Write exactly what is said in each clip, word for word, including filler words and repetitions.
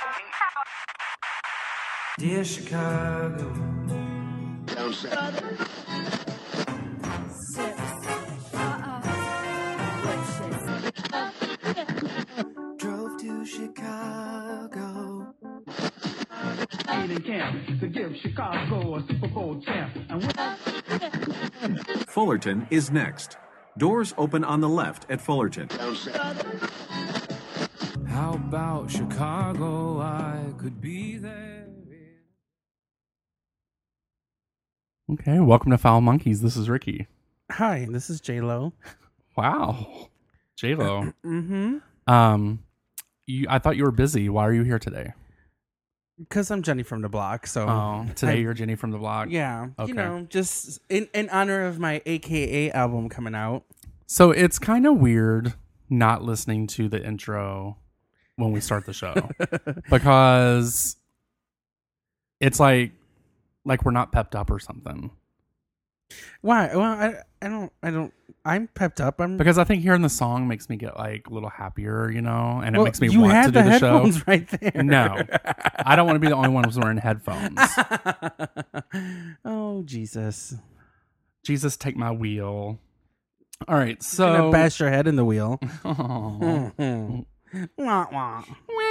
Dear Chicago. Drove to Chicago. In camp to give Chicago a Super Bowl champ. And Fullerton is next. Doors open on the left at Fullerton. How about Chicago? I could be there. Okay, welcome to Foul Monkeys. This is Ricky. Hi, this is J-Lo. Wow, J-Lo. Mm-hmm. Um, you, I thought you were busy. Why are you here today? Because I'm Jenny from the block, so... Oh, today I- you're Jenny from the block? Yeah, Okay. you know, just in, in honor of my A K A album coming out. So it's kind of weird not listening to the intro when we start the show. Because it's like, like we're not pepped up or something. Why? Well, I, I don't, I don't, I'm pepped up. I'm Because I think hearing the song makes me get like a little happier, you know, and well, it makes me you want had to do the the show. headphones right there. No, I don't want to be the only one who's wearing headphones. Oh, Jesus. Jesus, take my wheel. All right, I'm so gonna bash your head in the wheel. Aw. Mhm. Wah, wah.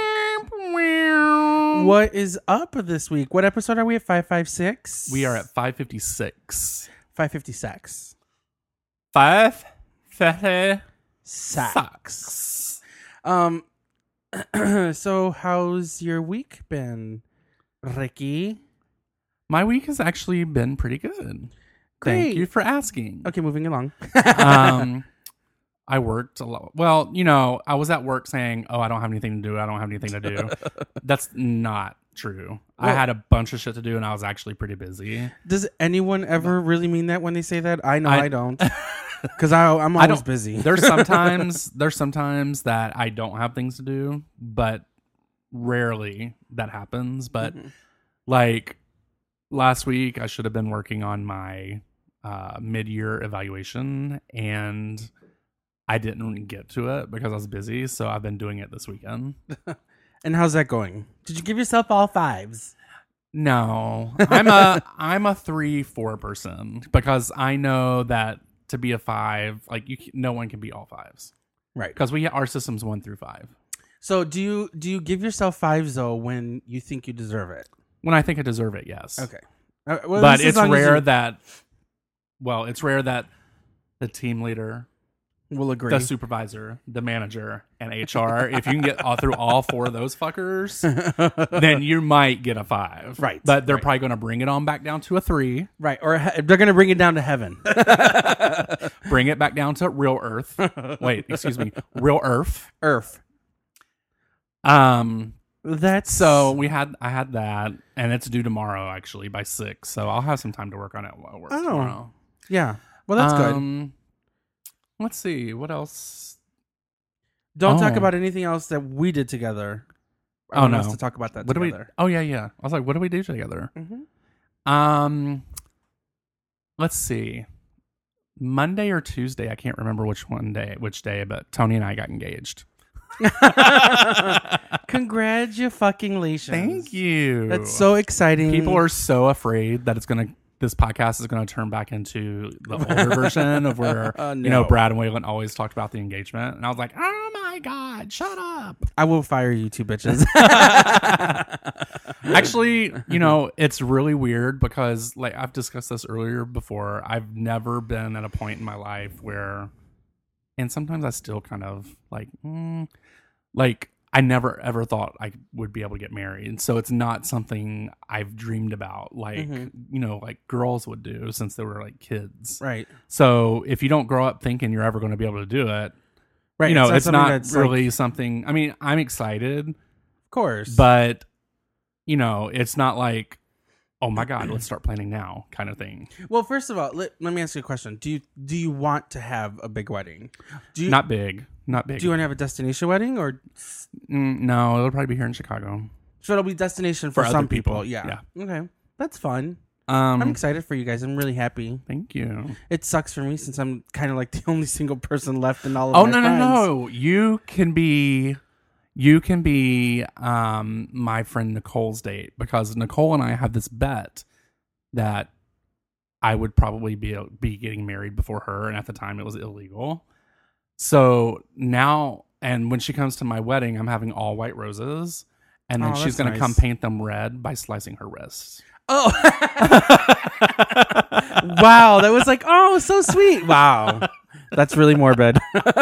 What is up this week? What episode are we at? five fifty-six? We are at five fifty-six. five fifty-six. Five fifty Sacks. sucks. Um, so how's your week been, Ricky? My week has actually been pretty good. Great. Thank you for asking. Okay, moving along. um, I worked a lot. Well, you know, I was at work saying, "Oh, I don't have anything to do. I don't have anything to do." That's not true. I Well- had a bunch of shit to do, and I was actually pretty busy. Does anyone ever really mean that when they say that? I know I, I- don't, because I'm I always don't- busy. There's sometimes there's sometimes that I don't have things to do, but rarely that happens. But Mhm. like last week, I should have been working on my uh, mid-year evaluation, and I didn't get to it because I was busy. So I've been doing it this weekend. And how's that going? Did you give yourself all fives? No, I'm a I'm a three four person because I know that to be a five, like you, no one can be all fives. Right. Because we our system's one through five. So do you do you give yourself fives though when you think you deserve it? When I think I deserve it, yes. Okay. Uh, well, But this is it's as long as rare you that, well, it's rare that the team leader, will agree. the supervisor, the manager, and H R, if you can get all through all four of those fuckers, then you might get a five. Right, But they're right. probably going to bring it on back down to a three, Right. Or he- they're gonna bring it down to heaven. bring it back down to real Earth. Wait, excuse me, real Earth. Earth. Um, That's so we had, I had that, and it's due tomorrow actually by six. So I'll have some time to work on it while I work Oh. tomorrow. yeah. Well, that's good. Um, let's see what else. Don't talk oh. about anything else that we did together. I Oh, want no. us to talk about that What do we? together. Oh yeah, yeah. I was like, what do we do together? Mm-hmm. Um, let's see. Monday or Tuesday, I can't remember which one day, which day, but Tony and I got engaged. Congratulations. Thank you. That's so exciting. People are so afraid that it's gonna. This podcast is going to turn back into the older version of where Uh, you know no. Brad and Waylon always talked about the engagement, and I was like, oh my god, shut up. I will fire you two bitches. Actually, you know, it's really weird because, like, I've discussed this earlier before. I've never been at a point in my life where, and sometimes I still kind of like, mm, like, I never ever thought I would be able to get married. So it's not something I've dreamed about, like, Mhm. you know, like girls would do since they were like kids. Right. So if you don't grow up thinking you're ever going to be able to do it, Right. you know, it's, something not that's, really like, something. I mean, I'm excited. of course. But, you know, it's not like, oh my God, let's start planning now kind of thing. well, first of all, let, let me ask you a question. Do you do you want to have a big wedding? Do you Not big. Not big. do you want to have a destination wedding, or Mm, no, it'll probably be here in Chicago. so it'll be destination for, For other some people? people, Yeah. yeah. Okay, that's fun. Um, I'm excited for you guys. I'm really happy. Thank you. It sucks for me since I'm kind of like the only single person left in all of Oh, my no, friends. no, no. You can be, you can be um, my friend Nicole's date, because Nicole and I have this bet that I would probably be be getting married before her, and at the time it was illegal. So now, and when she comes to my wedding, I'm having all white roses, and then Oh, she's that's going to nice. come paint them red by slicing her wrists. Oh, wow! That was like, oh, so sweet. Wow, that's really morbid.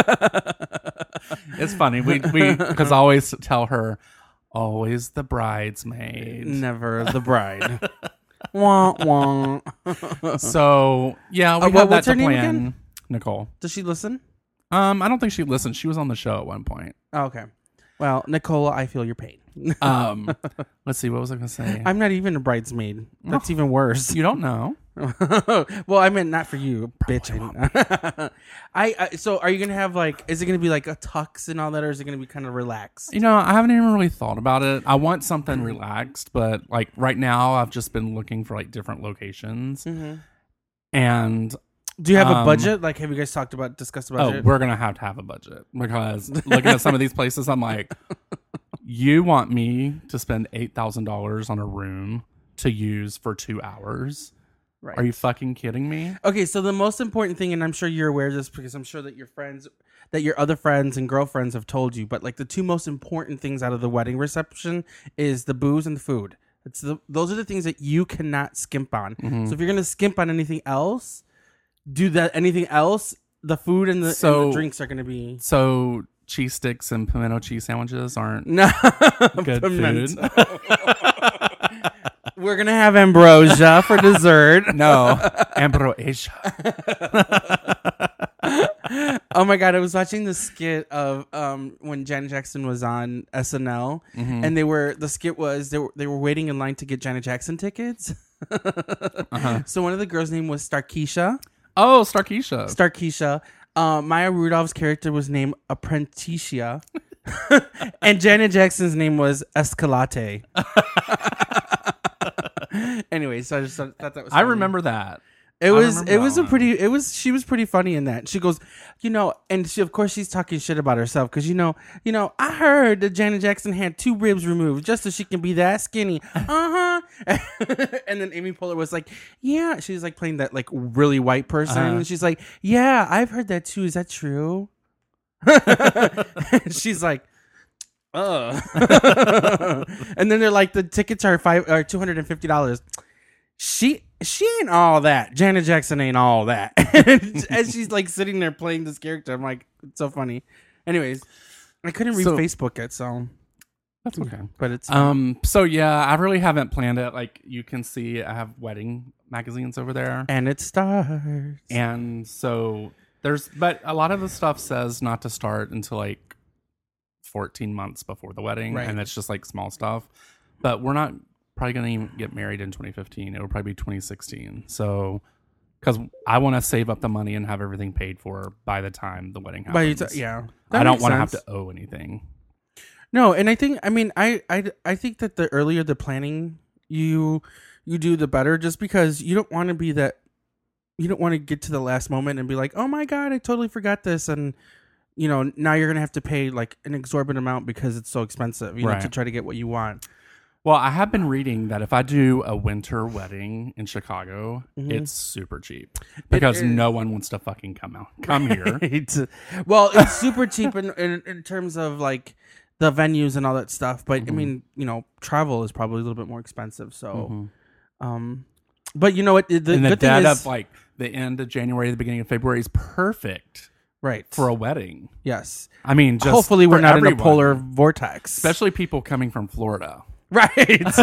It's funny. We we because I always tell her, always the bridesmaid. Never the bride. Wah wah. So yeah, we Uh, have what- that what's to her name plan. again? Nicole. Does she listen? Um, I don't think she listened. She was on the show at one point. Oh, okay. Well, Nicola, I feel your pain. Um, let's see. What was I going to say? I'm not even a bridesmaid. That's even worse. You don't know. Well, I meant not for you, bitch. I, I so are you gonna have like? Is it gonna be like a tux and all that, or is it gonna be kind of relaxed? You know, I haven't even really thought about it. I want something relaxed, but like right now, I've just been looking for like different locations. Mm-hmm. And Do you have a Um, budget? Like, have you guys talked about discussed oh, budget? we're gonna have to have a budget, because looking at some of these places, I'm like, you want me to spend eight thousand dollars on a room to use for two hours? Right. Are you fucking kidding me? Okay, so the most important thing, and I'm sure you're aware of this because I'm sure that your friends, that your other friends and girlfriends have told you, but like the two most important things out of the wedding reception is the booze and the food. It's the, those are the things that you cannot skimp on. Mm-hmm. So if you're gonna skimp on anything else, do that. Anything else, the food and the, So- and the drinks are gonna be So cheese sticks and pimento cheese sandwiches aren't no good pimento. food. We're gonna have ambrosia for dessert. No, ambrosia. Oh my god, I was watching the skit of um when Janet Jackson was on S N L, Mm-hmm. and they were the skit was they were they were waiting in line to get Janet Jackson tickets. Uh-huh. So one of the girls' name was Starkeisha. Oh, Starkeisha. Starkeisha. Um, Maya Rudolph's character was named Apprenticia, and Janet Jackson's name was Escalate. Anyway, so I just thought thought that was. I funny. remember that. It I was remember it that was a one. pretty it was she was pretty funny in that. She goes, you know, and she of course she's talking shit about herself because you know you know I heard that Janet Jackson had two ribs removed just so she can be that skinny. Uh huh. And then Amy Poehler was like, yeah, she's like playing that like really white person. Uh-huh. And she's like, yeah, I've heard that too. Is that true? She's like, uh. And then they're like, the tickets are five or two hundred and fifty dollars. She she ain't all that. Janet Jackson ain't all that. As she's like sitting there playing this character, I'm like, it's so funny. Anyways, I couldn't read So- Facebook yet, so That's okay. but it's Um. So yeah, I really haven't planned it. Like you can see, I have wedding magazines over there, and it starts. and so there's, but a lot of the stuff says not to start until like fourteen months before the wedding, Right. and it's just like small stuff. But we're not probably going to even get married in twenty fifteen. It will probably be twenty sixteen. So, because I want to save up the money and have everything paid for by the time the wedding But happens. it's, yeah, I That don't makes want to have sense. to owe anything. No, and I think I mean I, I I think that the earlier the planning you you do, the better. Just because you don't want to be that, you don't want to get to the last moment and be like, oh my god, I totally forgot this, and you know now you're gonna have to pay like an exorbitant amount because it's so expensive, you know, Right. to try to get what you want. Well, I have been reading that if I do a winter wedding in Chicago, Mhm. it's super cheap because is. no one wants to fucking come out, come here. It's, well, it's super cheap in, in in terms of like the venues and all that stuff, but I Mhm. mean, you know, travel is probably a little bit more expensive. So, Mhm. um, but you know what? The, and the good thing dead is of like the end of January, the beginning of February is perfect right for a wedding. yes. I mean, just Hopefully, we're for not in a everyone, polar vortex. especially people coming from Florida. Right.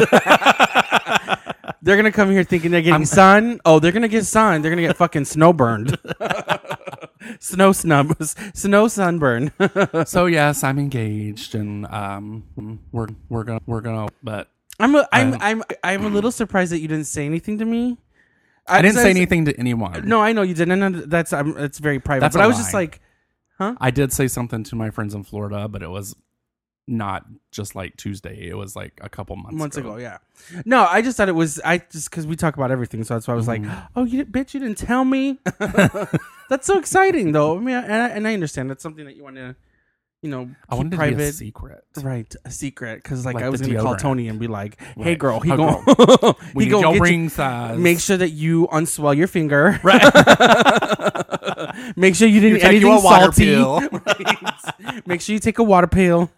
They're gonna come here thinking they're getting sun. Oh, they're gonna get sun. They're gonna get fucking snow burned. Snow snub, snow sunburn. So yes, I'm engaged, and um, we're we're gonna we're gonna. But I'm a, I'm Um, I'm I'm a little surprised that you didn't say anything to me. I didn't say was- anything to anyone. No, I know you didn't. And that's I'm, it's very private. That's but a I was just lie. like, I did say something to my friends in Florida, but it was not just like Tuesday. It was like a couple months, months ago. Yeah. No, I just thought it was. I just because we talk about everything, so that's why I was Mm-hmm. like, oh, you bitch, you didn't tell me. That's so exciting, though. I mean, and I, and I understand that's something that you want to, you know, I keep wanted it private. to be a secret. Right, a secret, because like, Like I was the gonna call deodorant. Tony and be like, "Hey, Right. girl, he Oh, going We he need gonna your get ring you, size. make sure that you unswell your finger. Right. Make sure you didn't You take you anything a water salty. pill. Right. Make sure you take a water pill.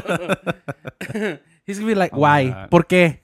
He's gonna be like, Oh my "Why? God. ¿Por qué?"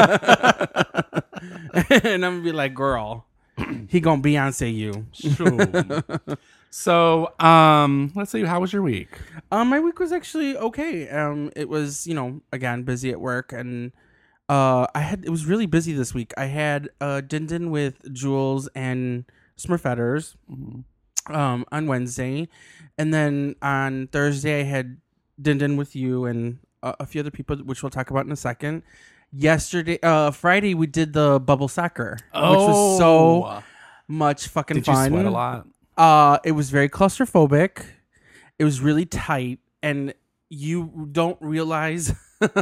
And I'm gonna be like, "Girl, he gonna Beyonce you." Sure. So, um, let's see. How was your week? Um, my week was actually okay. Um, it was, you know, again, busy at work, and uh, I had it was really busy this week. I had uh din din with Jules and Smurfetters um on Wednesday, and then on Thursday I had din din with you and uh, a few other people, which we'll talk about in a second. Yesterday, uh, Friday we did the bubble soccer, which was so much fucking Did you fun. sweat a lot? Uh, it was very claustrophobic. It was really tight, and you don't realize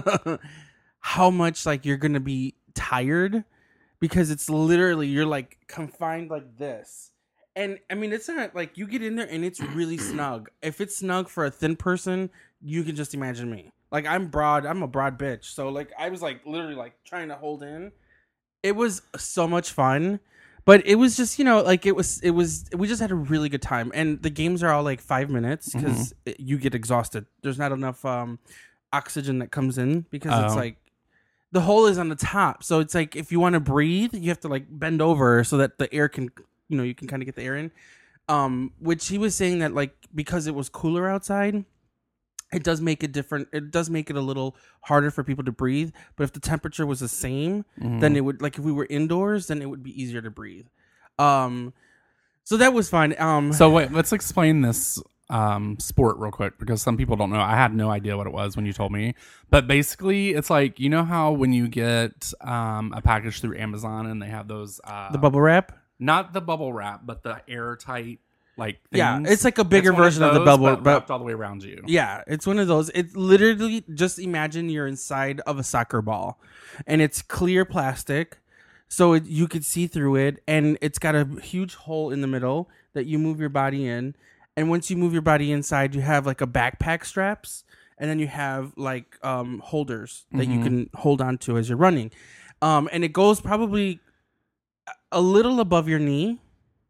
how much like you're gonna be tired because it's literally you're like confined like this. And I mean, it's not like you get in there and it's really snug. If it's snug for a thin person, you can just imagine me. Like I'm broad, I'm a broad bitch. So like I was like literally like trying to hold in. It was so much fun. But it was just, you know, like it was, it was, we just had a really good time. And the games are all like five minutes because Mm-hmm. you get exhausted. There's not enough um, oxygen that comes in because it's Oh. like the hole is on the top. So it's like if you want to breathe, you have to like bend over so that the air can, you know, you can kind of get the air in. Um, which he was saying that like because it was cooler outside, it does make it different. It does make it a little harder for people to breathe. But if the temperature was the same, then it would like if we were indoors, then it would be easier to breathe. Um, so that was fun. Um, So wait, let's explain this um, sport real quick because some people don't know. I had no idea what it was when you told me. But basically, it's like you know how when you get um, a package through Amazon and they have those uh, the bubble wrap. not the bubble wrap, but the airtight like things. Yeah, it's like a bigger It's one version of the those, bubble- but but- wrapped all the way around you. Yeah, it's one of those. It literally just imagine you're inside of a soccer ball, and it's clear plastic, so it, you could see through it, and it's got a huge hole in the middle that you move your body in. And once you move your body inside, you have like a backpack straps, and then you have like um, holders that you can hold on to as you're running. Um, and it goes probably a little above your knee,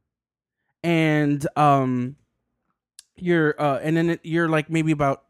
and um. You're uh, and then it, you're like maybe about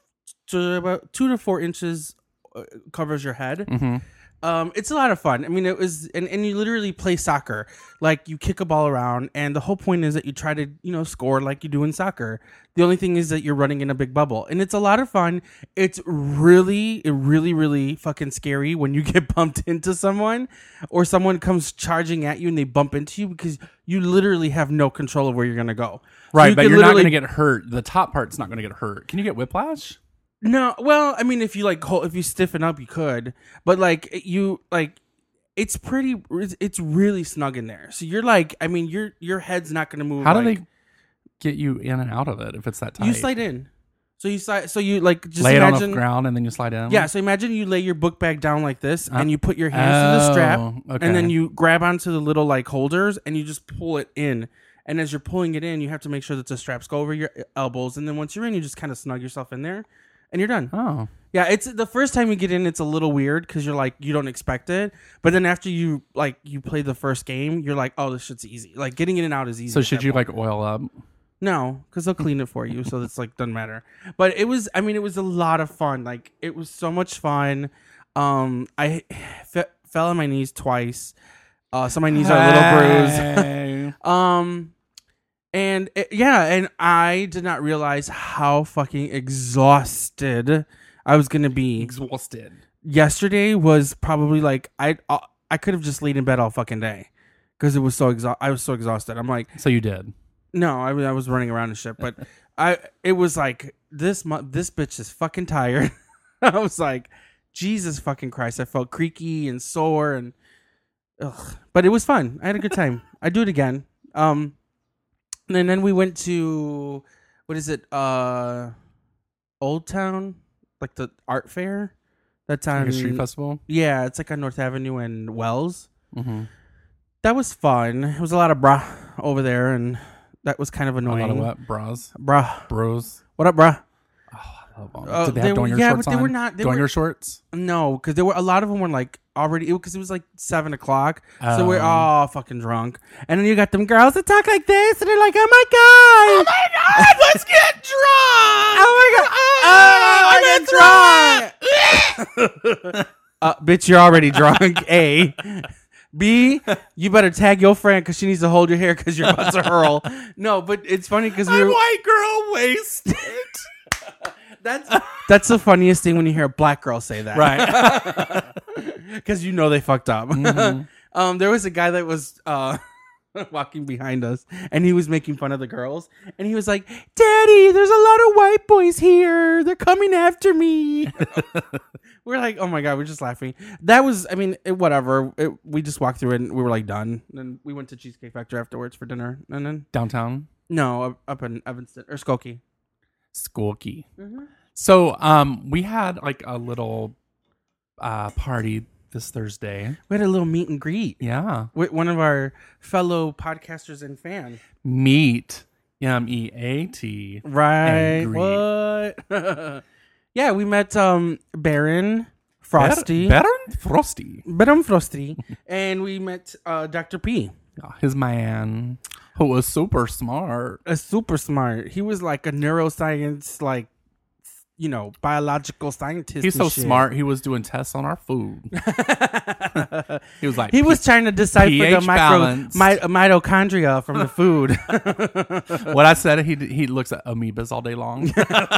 to about two to four inches uh, covers your head. Mm-hmm. Um, it's a lot of fun. I mean, it was, and, and you literally play soccer. Like you kick a ball around, and the whole point is that you try to you know score like you do in soccer. The only thing is that you're running in a big bubble, and it's a lot of fun. It's really, really, really fucking scary when you get bumped into someone, or someone comes charging at you and they bump into you because you literally have no control of where you're gonna go. Right, You but could you're not literally- going to get hurt. The top part's not going to get hurt. Can you get whiplash? No, well, I mean, if you like, hold, if you stiffen up, you could, but like you, like, it's pretty, it's, it's really snug in there. So you're like, I mean, your your head's not going to move. How do like, they get you in and out of it if it's that tight? You slide in. So you slide. So you like just lay it imagine, on the ground and then you slide in. Yeah. So imagine you lay your book bag down like this, Uh, and you put your hands to the strap, Oh, okay. and then you grab onto the little like holders, and you just pull it in. And as you're pulling it in, you have to make sure that the straps go over your elbows, and then once you're in, you just kind of snug yourself in there, and you're done. Oh, Yeah, it's the first time you get in, it's a little weird because you're like you don't expect it, but then after you like you play the first game, you're like, oh, this shit's easy. Like getting in and out is easy. so at should that you point. like oil up? No, because they'll clean it for you, so it's like doesn't matter. But it was, I mean, it was a lot of fun. Like it was so much fun. Um, I fe- fell on my knees twice, uh, so my knees are a little bruised. Hey. Um, and it, yeah, and I did not realize how fucking exhausted I was gonna be. Exhausted. Yesterday was probably like I uh, I could have just laid in bed all fucking day because it was so exa- I was so exhausted. I'm like, So you did. no, I, I was running around and shit, but I it was like this mu- this bitch is fucking tired. I was like, Jesus fucking Christ! I felt creaky and sore and ugh. But it was fun. I had a good time. I'd do it again. Um, and then we went to what is it? Uh, Old Town, like the art fair. That's on Like a street festival. Yeah, it's like on North Avenue and Wells. Mm-hmm. That was fun. It was a lot of brah over there, and that was kind of A annoying. lot of what? Bras? Bruh. Bros? What up, bruh? I love them. Uh, Did they they have were- Doinger yeah, shorts but they on? were not- they Doinger were- shorts? No, because there were a lot of them were like already because it was like seven o'clock, so we're Oh. all fucking drunk, and then you got them girls that talk like this, and they're like, "Oh my god, oh my god, let's get drunk! Oh my god, oh, I get drunk! uh, bitch, you're already drunk. A, B, you better tag your friend because she needs to hold your hair because you're about to hurl. No, but it's funny because we were white girl wasted. That's that's the funniest thing when you hear a black girl say that, Right. Because you know they fucked up. Mm-hmm. um, there was a guy that was uh, walking behind us, and he was making fun of the girls, and he was like, "Daddy, there's a lot of white boys here. They're coming after me." We're like, "Oh my god!" We're just laughing. That was, I mean, it, whatever. It, we just walked through it, and we were like done. Then we went to Cheesecake Factory afterwards for dinner, and then Downtown? no, up, up in Evanston or Skokie. Skokie. Mm-hmm. So um, we had like a little uh, party this Thursday. We had a little meet and greet Yeah. with one of our fellow podcasters and fan. Meet. M E A T. Right. And greet. What? Yeah, we met um Baron Frosty. Baron Frosty. Baron Frosty. And we met uh Doctor P. Yeah, his man who was super smart. A super smart. He was like a neuroscience, like, you know, biological scientist. He's and so shit. smart. He was doing tests on our food. He was like, He was trying to decipher the pH micro, balanced. my, mitochondria from the food. what I said. He he looks at amoebas all day long.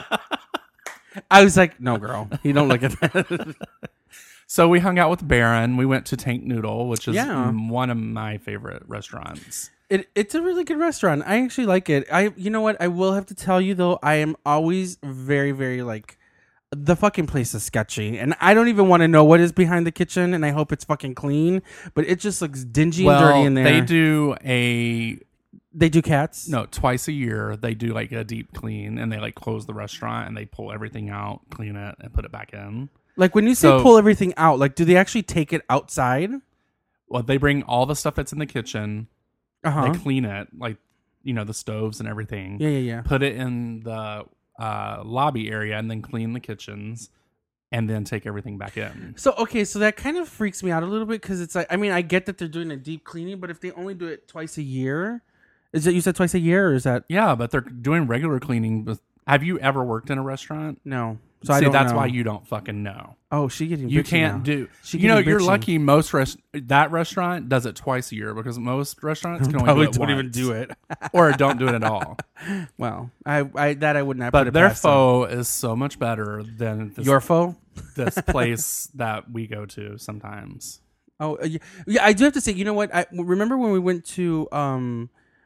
I was like, no, girl, you don't look at that. So we hung out with Baron. We went to Tank Noodle, which is Yeah. one of my favorite restaurants. It it's a really good restaurant. I actually like it. I you know what? I will have to tell you though, I am always very, very like the fucking place is sketchy. And I don't even want to know what is behind the kitchen, and I hope it's fucking clean. But it just looks dingy and dirty in there. They do a They do cats? no twice a year. They do like a deep clean, and they like close the restaurant and they pull everything out, clean it, and put it back in. Like when you say So- pull everything out, like do they actually take it outside? Well, they bring all the stuff that's in the kitchen. Uh-huh. They clean it, like you know the stoves and everything. Yeah, yeah, yeah. Put it in the uh, lobby area, and then clean the kitchens, and then take everything back in. So okay, so that kind of freaks me out a little bit because it's like, I mean, I get that they're doing a deep cleaning, but if they only do it twice a year, is it you said twice a year or is that Yeah, but they're doing regular cleaning. But have you ever worked in a restaurant? no? So See, I don't that's know. why you don't fucking know. Oh, she getting You bitchy can't now. do. She You know, getting you're bitchy. lucky. Most rest that restaurant does it twice a year because most restaurants can only Probably do it don't even once. do it. or don't do it at all. Well, I, I that I would not. put But it their past them. pho is so much better than this, Your foe? this place that we go to sometimes. Oh, uh, yeah, yeah. I do have to say, you know what? I remember when we went to um,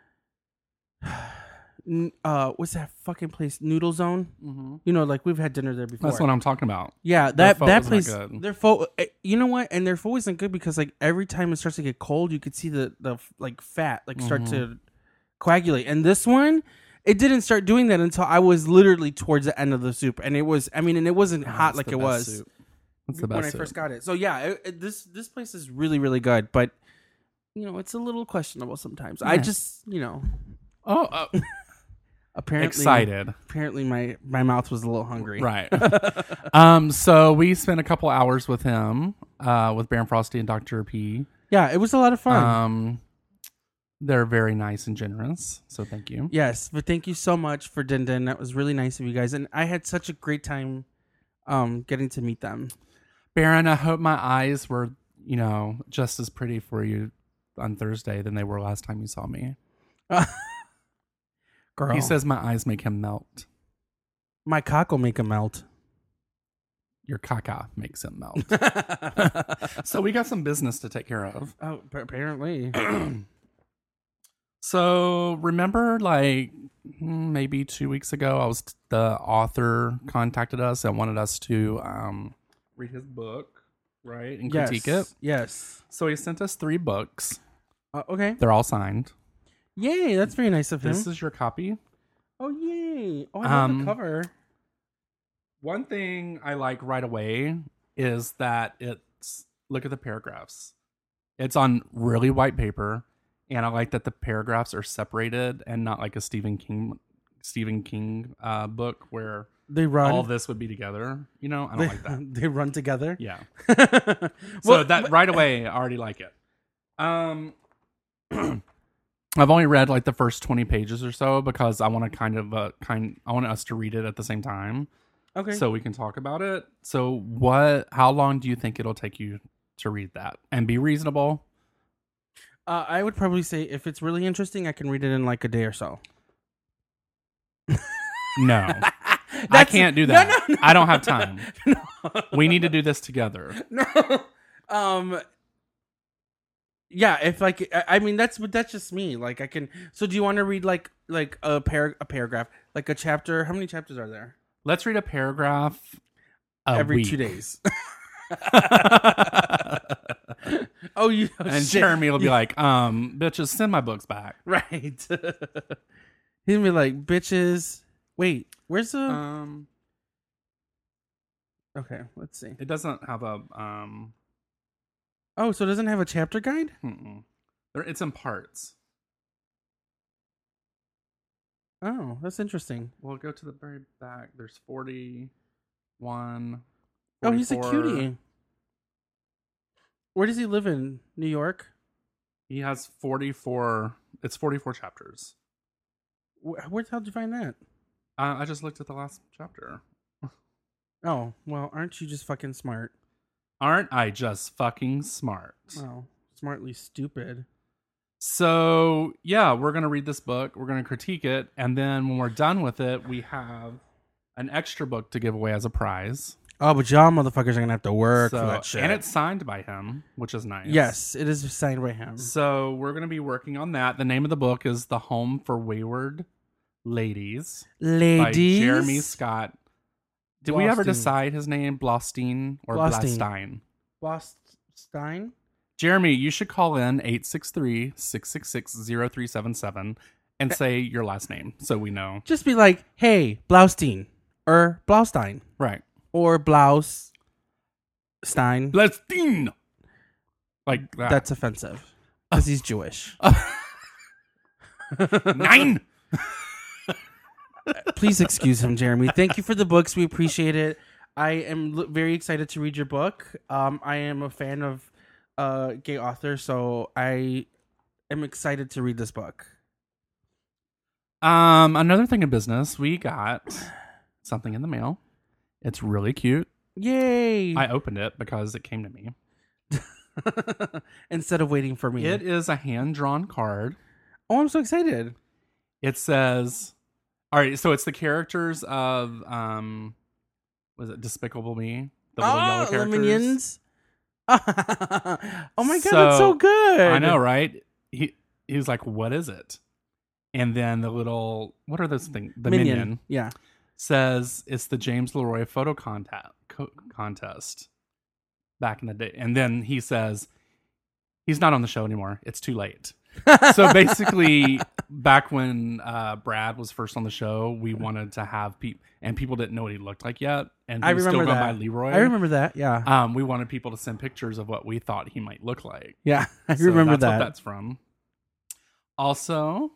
n- uh, what's that fucking place? Noodle Zone. Mm-hmm. You know, like we've had dinner there before. That's what I'm talking about. Yeah, Their that pho that is not place. good. Their pho. eh, You know what? And their pho isn't good because like every time it starts to get cold, you could see the the like fat like start Mm-hmm. to coagulate. And this one, it didn't start doing that until I was literally towards the end of the soup, and it was. I mean, and it wasn't hot It's like the it best was soup. It's the best when I soup. first got it. So yeah, it, it- this this place is really really good, but you know it's a little questionable sometimes. I Yeah. just you know Oh, uh, apparently excited. Apparently my my mouth was a little hungry. Right. um. So we spent a couple hours with him, uh, with Baron Frosty and Doctor P. Yeah, it was a lot of fun. Um, they're very nice and generous. So thank you. Yes, but thank you so much for Din Din. That was really nice of you guys, and I had such a great time um getting to meet them. Baron, I hope my eyes were, you know, just as pretty for you on Thursday than they were last time you saw me. Girl, He says my eyes make him melt. my cock will make a melt. Your caca makes him melt. So we got some business to take care of. Oh, p- apparently. So remember, like mm, maybe two weeks ago, I was the author contacted us and wanted us to um, read his book, right, and Yes. critique it. Yes. So he sent us three books. Uh, okay. They're all signed. Yay, that's very nice of him. This is your copy. Oh, yay. Oh, I love Um, the cover. One thing I like right away is that it's look at the paragraphs. It's on really white paper, and I like that the paragraphs are separated and not like a Stephen King Stephen King uh, book where They run. all this would be together. You know, I don't they, like that. They run together. Yeah. Well, So that but- right away, I already like it. Um, I've only read like the first twenty pages or so because I want to kind of uh, kind. I want us to read it at the same time, Okay. so we can talk about it. So, what? How long do you think it'll take you to read that and be reasonable? Uh, I would probably say if it's really interesting, I can read it in like a day or so. No, I That's- can't do no, that. no, no. I don't have time. No. We need to do this together. No. Um. Yeah, if like I I mean that's but that's just me. Like I can. So do you want to read like like a par a paragraph, like a chapter? How many chapters are there? Let's read a paragraph a Every week. two days. Oh, you oh, And shit. Jeremy will be like, um, bitches, send my books back. Right. He'll be like, bitches. Wait, where's the? Um, Okay, let's see. it doesn't have a um. Oh, so it doesn't have a chapter guide? Mm-mm. There- It's in parts. Oh, that's interesting. We'll go to the very back. There's forty-one. Oh, he's a forty-four. cutie. Where does he live in? New York? He has forty-four. It's forty-four chapters. Where, where the hell did you find that? Uh, I just looked at the last chapter. Oh, well, aren't you just fucking smart? Aren't I just fucking smart? Well, smartly stupid. So, yeah, we're going to read this book. We're going to critique it. And then when we're done with it, we have an extra book to give away as a prize. Oh, but y'all motherfuckers are gonna have to work So- for that shit. And it's signed by him, which is nice. yes, it is signed by him. So we're going to be working on that. The name of the book is The Home for Wayward Ladies Ladies, by Jeremy Scott. Did we ever Blostein. decide his name, Blostein or Blostein. Blastein? Blostein. Jeremy, you should call in eight six three, six six six, zero three seven seven and say your last name so we know. Just be like, hey, Blaustein or Blaustein Right. or Blaus Stein. Blastein! Like that. That's offensive because he's Jewish. Nine! Please excuse him, Jeremy. Thank you for the books. We appreciate it. I am l- very excited to read your book. Um, I am a fan of uh, gay authors, so I am excited to read this book. Um, another thing in business, we got something in the mail. It's really cute. Yay! I opened it because it came to me. Instead of waiting for me. It is a hand-drawn card. Oh, I'm so excited. It says, all right, so it's the characters of, um, was it Despicable Me? The little yellow Oh, the characters. minions. oh my god, So, that's so good. I know, right? He he was like, what is it? And then the little, what are those things? The minion, Minion. Yeah. says it's the James Leroy photo contest, co- contest back in the day. And then he says, he's not on the show anymore. It's too late. So basically, back when uh, Brad was first on the show, we wanted to have people, and people didn't know what he looked like yet. And he I was remember still going that. by Leroy. I remember that. Yeah. Um, we wanted people to send pictures of what we thought he might look like. Yeah. I So remember that's that. what that's from. Also,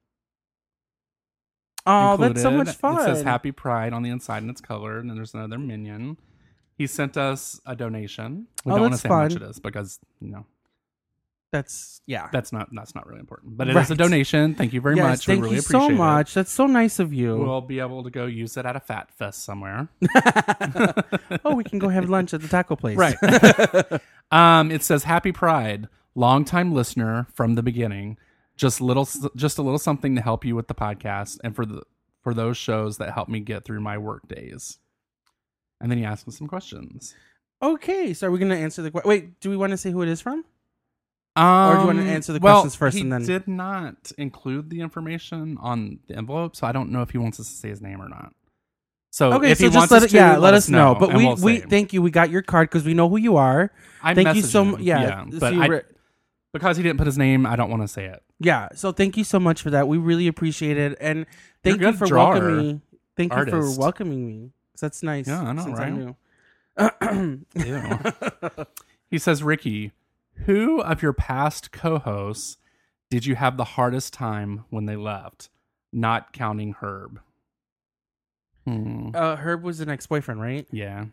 Oh, that's so included, much fun. It says Happy Pride on the inside and it's colored, and then there's another minion. He sent us a donation. We Oh, don't want to that's say how much fun. it is because, you know, That's yeah. that's not that's not really important. But it is a Right. donation. Thank you very yes, much. Thank we really you appreciate so it. much. That's so nice of you. We'll be able to go use it at a fat fest somewhere. oh, we can go have lunch at the taco place. Right. um, it says Happy Pride, longtime listener from the beginning. Just little, just a little something to help you with the podcast and for the for those shows that help me get through my work days. And then he asks us some questions. Okay, so are we going to answer the question? Wait, do we want to say who it is from? Um, do you wanna answer the well, questions first he and then- did not include the information on the envelope, so I don't know if he wants us to say his name or not. So Okay, if so he just wants let us it, to, yeah, let us know. But and we we'll we say. thank you. We got your card because we know who you are. I thank you messaged so him, much. Yeah, but so you I, re- because he didn't put his name, I don't want to say it. yeah. So thank you so much for that. We really appreciate it, and thank You're a you good for drawer, welcoming me. Thank you artist. for welcoming me. 'Cause that's nice. Yeah, I know, since right? new. Ew. He says, Ricky, who of your past co-hosts did you have the hardest time when they left? Not counting Herb. Hmm. Uh, Herb was an ex-boyfriend, right? Yeah.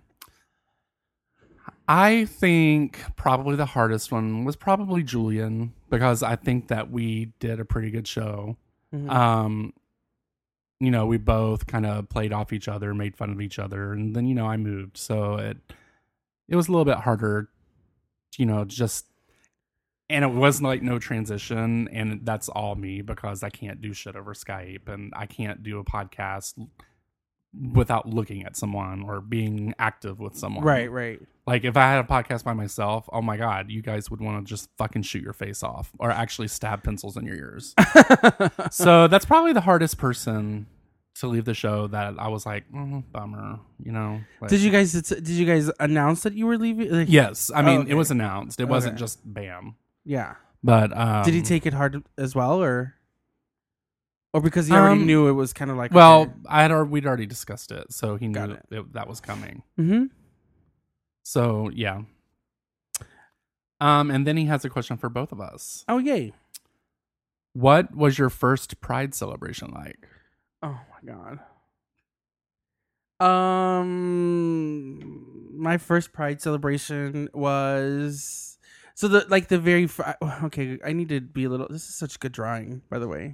I think probably the hardest one was probably Julian, because I think that we did a pretty good show. Mhm. Um, you know, we both kind of played off each other, made fun of each other, and then, you know, I moved. So it it was a little bit harder, you know, just, and it was like no transition, and that's all me, because I can't do shit over Skype, and I can't do a podcast without looking at someone or being active with someone. Right, right. Like, if I had a podcast by myself, oh my God, you guys would want to just fucking shoot your face off or actually stab pencils in your ears. So that's probably the hardest person to leave the show that I was like, mm, bummer, you know? Like, Did you guys did you guys announce that you were leaving? Like, yes. I mean, Oh, okay. it was announced. It wasn't Okay. just bam. Yeah. But um, Did he take it hard as well, or or because he already Um, knew it was kind of like well, I had al- we'd already discussed it, so he Got knew it. it, that was coming. Mm-hmm. So yeah. Um, and then he has a question for both of us. Oh yay! What was your first Pride celebration like? Oh my god. Um, my first Pride celebration was so the like the very fr- okay. I need to be a little. This is such good drawing, by the way.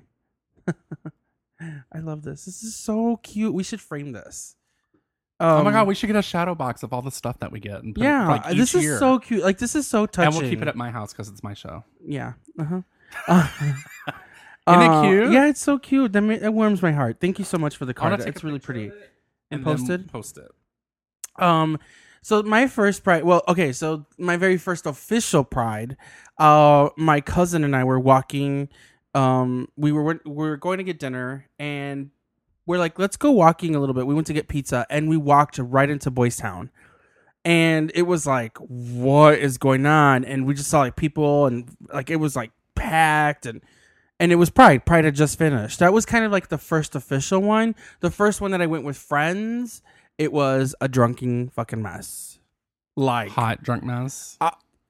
I love this. This is so cute. We should frame this. Um, Oh my God, we should get a shadow box of all the stuff that we get. And put it, yeah, like, each this is year. so cute. Like this is so touching. And we'll keep it at my house because it's my show. Yeah. Uh-huh. Uh, Isn't it uh, cute? Yeah, it's so cute. That ma- it warms my heart. Thank you so much for the I wanna card. take It's a really picture pretty. of it And then posted? Post it. Um, so my first Pride. Well, okay. So my very first official Pride. Uh, my cousin and I were walking. Um, we were we were going to get dinner, and we're like, let's go walking a little bit. We went to get pizza, and we walked right into Boys Town. And it was like, what is going on? And we just saw like people, and like it was like packed, and and it was Pride. Pride had just finished. That was kind of like the first official one. The first one that I went with friends, it was a drunken fucking mess. Like, Hot drunk mess.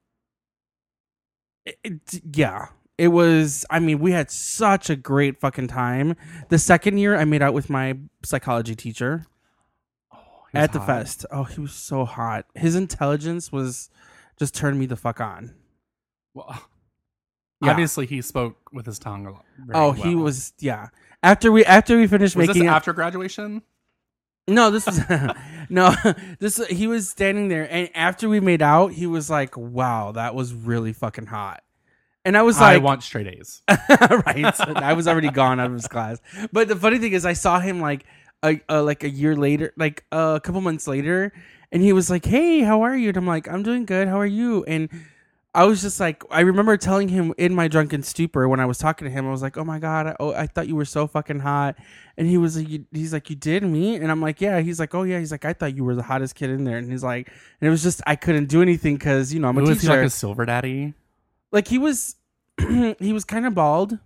it- it- yeah, it was. I mean, we had such a great fucking time. The second year, I made out with my psychology teacher He was at the hot. fest. Oh, he was so hot. His intelligence was just turned me the fuck on. Well, Yeah. obviously, he spoke with his tongue a lot. very Oh, he well. was yeah. After we after we finished Was making this out- after graduation? no, this was no, this he was standing there, and after we made out, he was like, "Wow, that was really fucking hot." And I was I like, want straight A's. right. I was already gone out of his class. But the funny thing is, I saw him like a, a like a year later, like uh, a couple months later, and he was like, "Hey, how are you?" And I'm like, "I'm doing good. How are you?" And I was just like, I remember telling him in my drunken stupor when I was talking to him, I was like, "Oh my god, I, oh, I thought you were so fucking hot." And he was like, you, "He's like, you did me?" And I'm like, "Yeah." He's like, "Oh yeah." He's like, "I thought you were the hottest kid in there." And he's like, and it was just I couldn't do anything because you know I'm a Was he teacher. like a silver daddy? Like he was, he was kind of bald,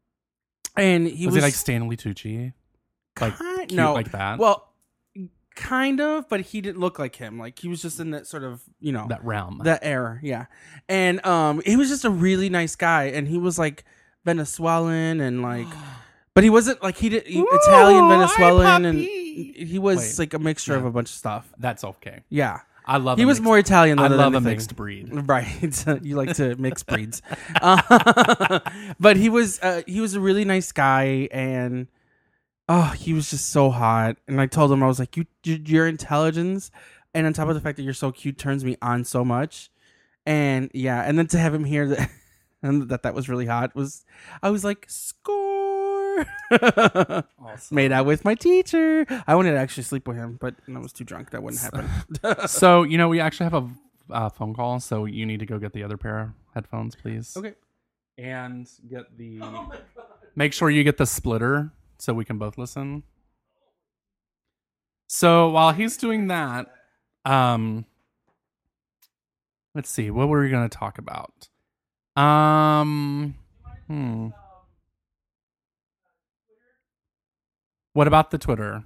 and he was, was, he like Stanley Tucci? Like Kind- cute no, like that? Well, kind of, but he didn't look like him. Like he was just in that sort of, you know, that realm. that era, yeah. And um, he was just a really nice guy, and he was like Venezuelan and like, but he wasn't like he did he, Italian, Ooh, Venezuelan, hi, and puppy. he was Wait. like a mixture of Yeah. a bunch of stuff. That's okay. Yeah, I love. he a was mixed- more Italian I than love a anything. mixed breed. Right. You like to mix breeds. Uh, but he was uh, he was a really nice guy, and oh, he was just so hot. And I told him, I was like, you, you your intelligence, and on top of the fact that you're so cute, turns me on so much. And yeah, and then to have him hear that and that that was really hot was, I was like, score. Awesome. Made out with my teacher. I wanted to actually sleep with him, but I was too drunk. That wouldn't happen. So you know, we actually have a uh, phone call. So you need to go get the other pair of headphones, please. Okay. And get the. Make sure you get the splitter so we can both listen. So while he's doing that, um, let's see, what were we going to talk about? Um, hmm. What about the Twitter?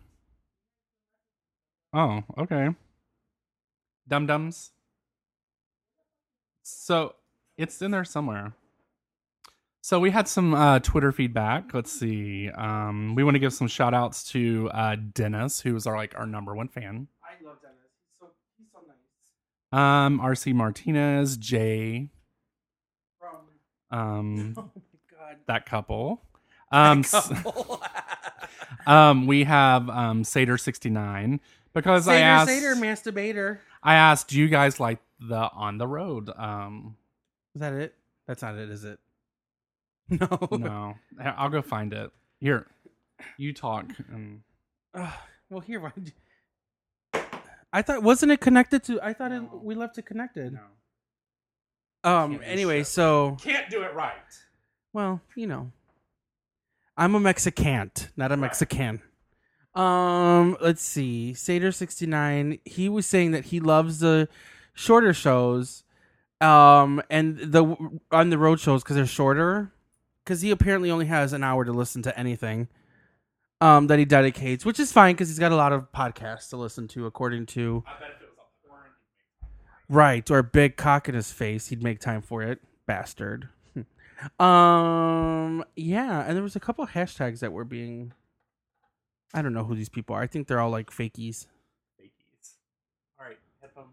Oh, okay. Dum Dums. So it's in there somewhere. So we had some uh, Twitter feedback. Let's see. Um, we want to give some shout outs to uh, Dennis, who is our like our number one fan. I love Dennis. He's so he's so nice. Um, R C Martinez, Jay, From um, oh my god, that couple. Um, s- couple. um, we have um, Sater sixty-nine because I Sater, asked. Sater, masturbator. I asked, do you guys like the On the Road? Um, Is that it? That's not it, is it? No. no, I'll go find it. Here, you talk. And Uh, well, here. Why did you... I thought wasn't it connected to? I thought No. it, we left it connected. no. Um. Can't do Anyway, shit. so Can't do it right. well, you know, I'm a Mexican, not a Right. Mexican. Um. Let's see. Sater sixty-nine. He was saying that he loves the shorter shows, um, and the on the road shows because they're shorter. Because he apparently only has an hour to listen to anything. Um, that he dedicates, which is fine because he's got a lot of podcasts to listen to, according to. I bet if it was a porn. Right, or a big cock in his face, he'd make time for it, bastard. um, yeah, and there was a couple of hashtags that were being. I don't know who these people are. I think they're all like fakies. Fakies. All right, headphones.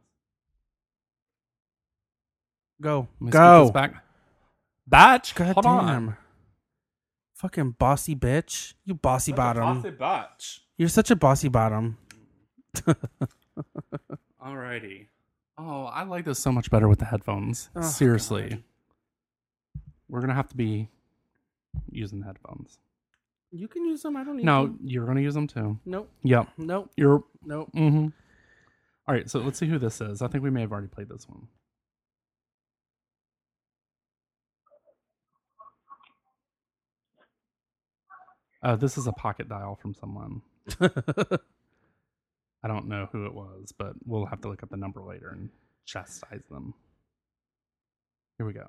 Go, Let me go, scoot this back. Batch. God Hold damn. on. Fucking bossy bitch, you bossy bottom. Batch. You're such a bossy bottom. Alrighty. Oh, I like this so much better with the headphones. Oh, Seriously. God. We're going to have to be using the headphones. You can use them. I don't need No, them. you're going to use them too. Nope. Yep. Nope. You're. Nope. Mm-hmm. All right, so let's see who this is. I think we may have already played this one. Uh, this is a pocket dial from someone. I don't know who it was, but we'll have to look up the number later and chastise them. Here we go.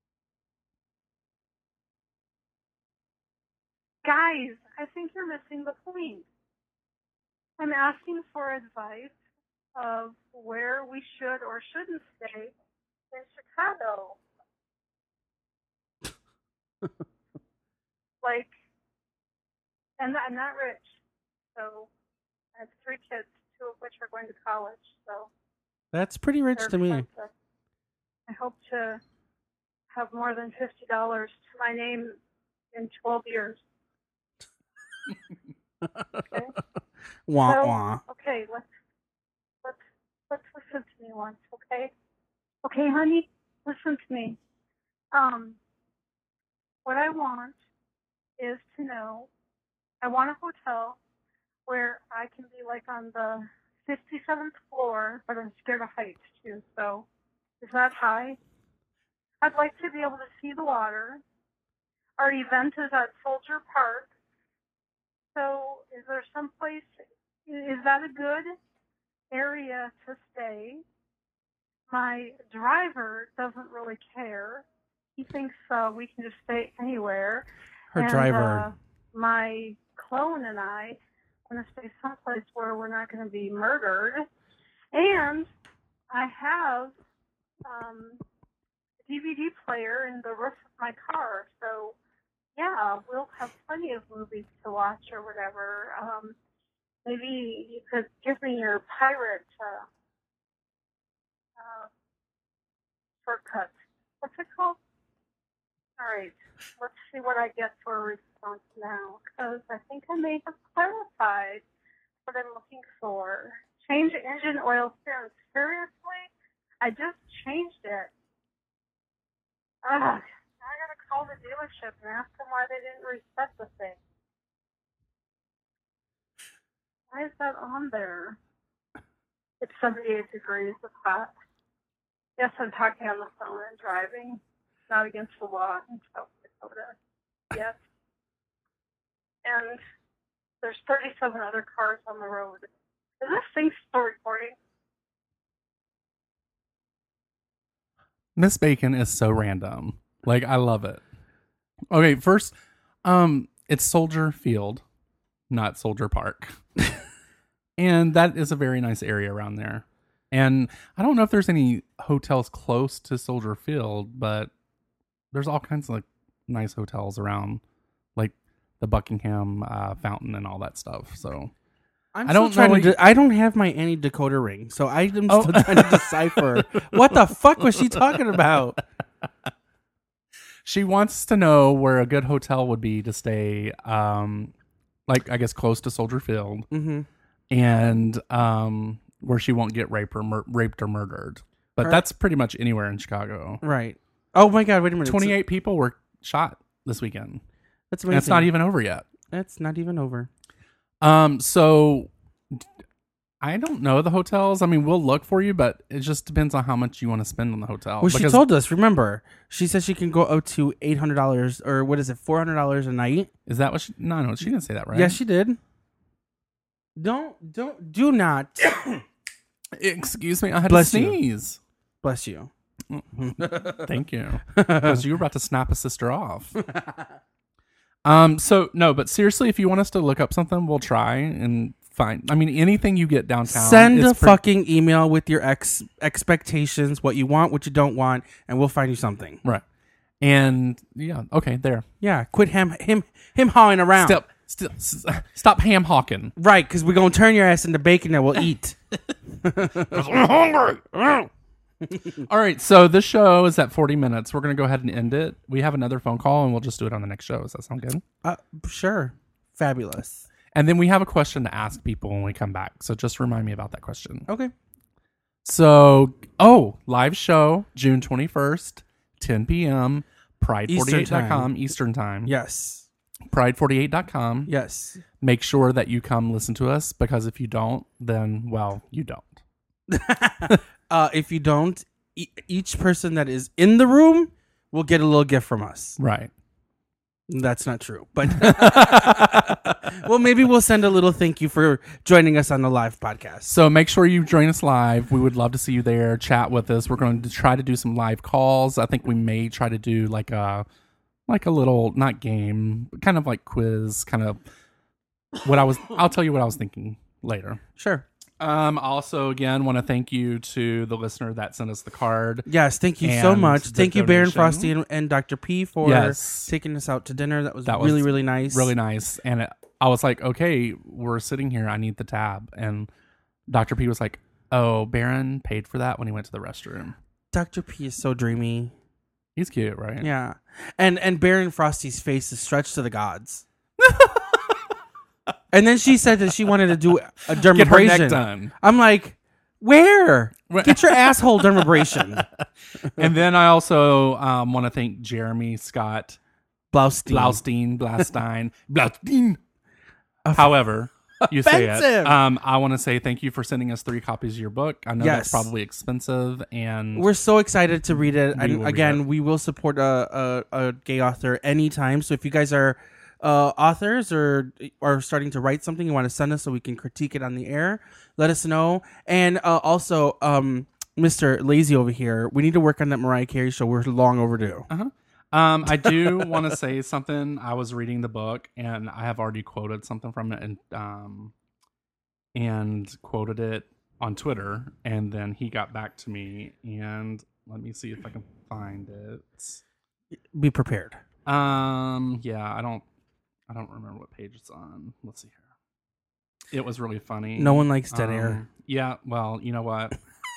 Guys, I think you're missing the point. I'm asking for advice of where we should or shouldn't stay in Chicago. Like, and I'm not rich, so I have three kids, two of which are going to college, so That's pretty rich they're to me. expensive. I hope to have more than fifty dollars to my name in twelve years. Okay? Wah So- wah. Okay, let's let's let's listen to me once, okay? Okay, honey, listen to me. Um, what I want is to know. I want a hotel where I can be like on the fifty-seventh floor, but I'm scared of heights too. So, is that high? I'd like to be able to see the water. Our event is at Soldier Park. So, is there some place? Is that a good area to stay? My driver doesn't really care. He thinks uh, we can just stay anywhere. Her And, driver. Uh, my clone and I want to stay someplace where we're not going to be murdered. And I have um, a D V D player in the roof of my car. So, yeah, we'll have plenty of movies to watch or whatever. Um, maybe you could give me your pirate uh, uh, shortcut. What's it called? All right, let's see what I get for a response now, because I think I may have clarified what I'm looking for. Change engine oil soon. Seriously? I just changed it. Ugh. I gotta call the dealership and ask them why they didn't reset the thing. Why is that on there? It's seventy-eight degrees. It's hot. Yes, I'm talking on the phone and driving. It's not against the law in South Dakota. Yes. And there's thirty-seven other cars on the road. Is this thing still recording? Miss Bacon is so random. Like, I love it. Okay, first, um, it's Soldier Field, not Soldier Park. And that is a very nice area around there. And I don't know if there's any hotels close to Soldier Field, but there's all kinds of like nice hotels around, like the Buckingham uh, Fountain and all that stuff. So I'm I still don't trying know to. what you- De- I don't have my Annie Dakota ring, so I am Oh. still trying to decipher what the fuck was she talking about. she wants to know where a good hotel would be to stay, um, like I guess close to Soldier Field, Mm-hmm. and um, where she won't get raped or mur- raped or murdered. But Her- that's pretty much anywhere in Chicago. Right. Oh my God! Wait a minute. twenty-eight people were shot this weekend. That's And amazing. it's not even over yet. That's not even over. Um, so d- I don't know the hotels. I mean, we'll look for you, but it just depends on how much you want to spend on the hotel. Well, she Because- told us. Remember, she said she can go up to eight hundred dollars, or what is it, four hundred dollars a night? Is that what she? No, no, she didn't say that, right? Yes, she did. Don't, don't, do not. Excuse me, I had Bless to you. sneeze. Bless you. Thank you, because you were about to snap a sister off. Um. So no, but seriously, if you want us to look up something, we'll try and find. I mean, anything you get downtown. Send is a pre- fucking email with your ex expectations, what you want, what you don't want, and we'll find you something. right. And yeah, okay, there. Yeah, quit him, him, him hawing around. Stop, still, s- stop ham hawking. Right, because we're gonna turn your ass into bacon that we'll eat. All right, so this show is at forty minutes. We're going to go ahead and end it. We have another phone call, and we'll just do it on the next show. Does that sound good? Uh, sure, fabulous. And then we have a question to ask people when we come back. So just remind me about that question. Okay. So, oh, live show, June twenty-first, ten p.m., pride forty-eight dot com, Eastern Time. Yes. pride forty-eight dot com. Yes. Make sure that you come listen to us, because if you don't, then, well, you don't. Uh, if you don't, e- each person that is in the room will get a little gift from us. Right. That's not true, but well, maybe we'll send a little thank you for joining us on the live podcast. So make sure you join us live. We would love to see you there. Chat with us. We're going to try to do some live calls. I think we may try to do like a like a little not game, but kind of like quiz, kind of what I was. I'll tell you what I was thinking later. Sure. Um. Also, again, want to thank you to the listener that sent us the card. Yes, thank you so And much. the Thank you, Baron donation. Frosty and, and Doctor P for Yes. taking us out to dinner. That was That was really, really nice. Really nice. And it, I was like, okay, we're sitting here. I need the tab. And Doctor P was like, oh, Baron paid for that when he went to the restroom. Doctor P is so dreamy. He's cute, right? Yeah, and and Baron Frosty's face is stretched to the gods. And then she said that she wanted to do a dermabrasion. Get her neck done. I'm like, where? Get your asshole dermabrasion. And then I also um, want to thank Jeremy Scott Blaustein. Blaustein, Blaustein, Blaustein. However, you say it. Offensive. Um, I want to say thank you for sending us three copies of your book. I know Yes. that's probably expensive, and We're so excited to read it. We And will read again, it. we will support a, a, a gay author anytime. So if you guys are uh, authors or are starting to write something, you want to send us so we can critique it on the air, let us know. And uh, also, um, Mister Lazy over here, we need to work on that Mariah Carey show. We're long overdue. uh-huh. Um, I do want to say something. I was reading the book, and I have already quoted something from it, and um, and quoted it on Twitter. And then he got back to me, and let me see if I can find it. Be prepared. Um, yeah, I don't, I don't remember what page it's on. Let's see here. It was really funny. No one likes dead Um, air. Yeah, well, you know what?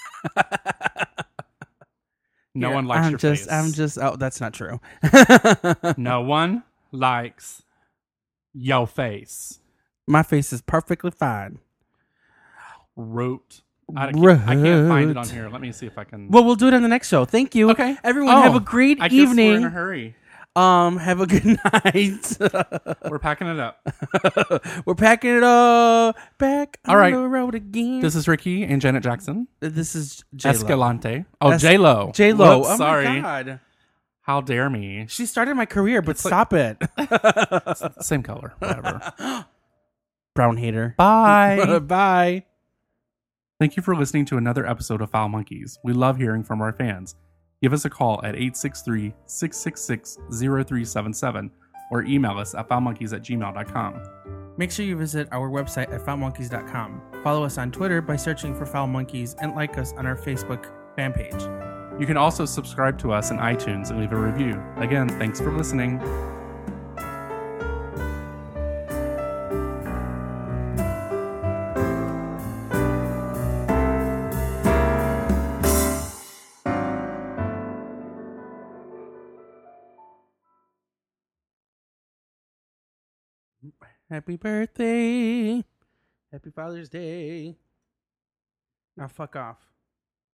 No Here, one likes I'm your just, face. I'm just. Oh, that's not true. No one likes your face. My face is perfectly fine. Wrote. I can't, I can't find it on Wrote. here. Let me see if I can. Well, we'll do it on the next show. Thank you. Okay. Everyone, Oh, have a great I guess we're in a evening. hurry. Um, have a good night. We're packing it up. We're packing it up back All on right. the road again. This is Ricky and Janet Jackson. This is J-Lo. Escalante. Oh, Es- J Lo. J-Lo. Oh sorry. my God. How dare me? She started my career, but It's like- stop it. Same color. Whatever. Brown hater. Bye. Bye. Thank you for listening to another episode of Foul Monkeys. We love hearing from our fans. Give us a call at eight six three, six six six, zero three seven seven or email us at foulmonkeys at gmail dot com. Make sure you visit our website at foul monkeys dot com. Follow us on Twitter by searching for Foul Monkeys and like us on our Facebook fan page. You can also subscribe to us in iTunes and leave a review. Again, thanks for listening. Happy birthday. Happy Father's Day. Now fuck off.